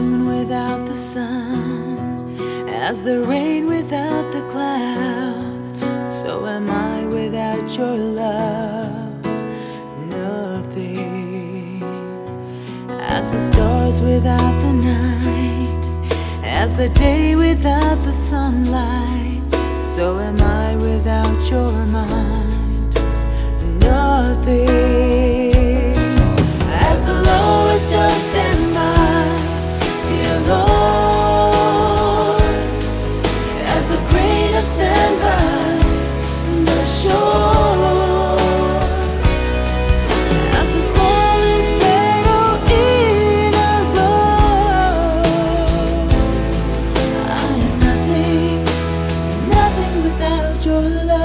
moon without the sun, as the rain without the clouds, so am I without your love, nothing. As the stars without the night, as the day without the sunlight, so am I without your mind, nothing. As the lowest dust and mine, dear Lord, as a grain of sand by the shore, as the smallest petal in a rose, I am nothing, nothing without your love.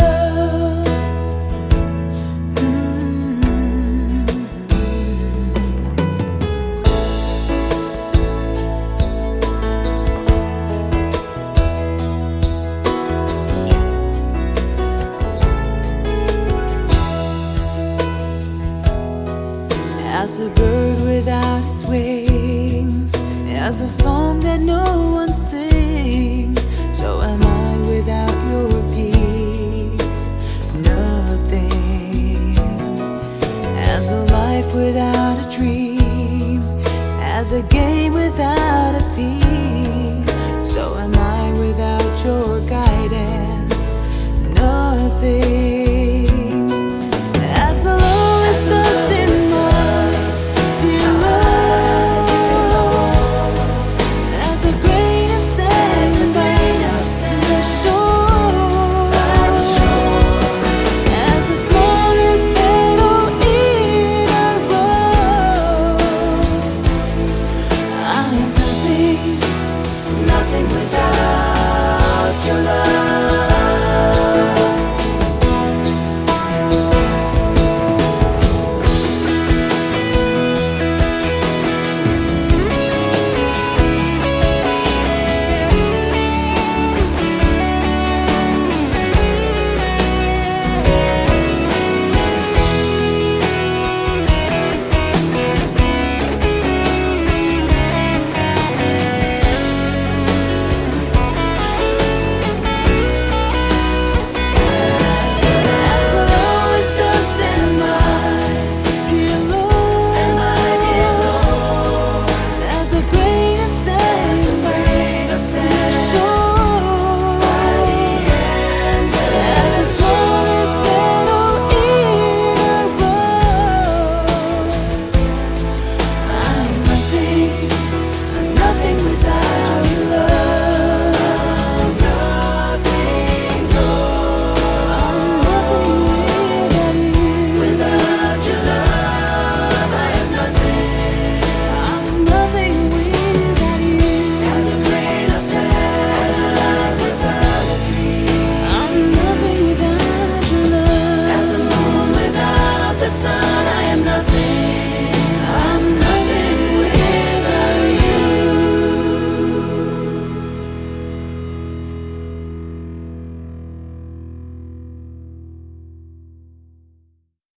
As a bird without its wings, as a song that no one sings, so am I without your peace, nothing. As a life without a dream, as a game without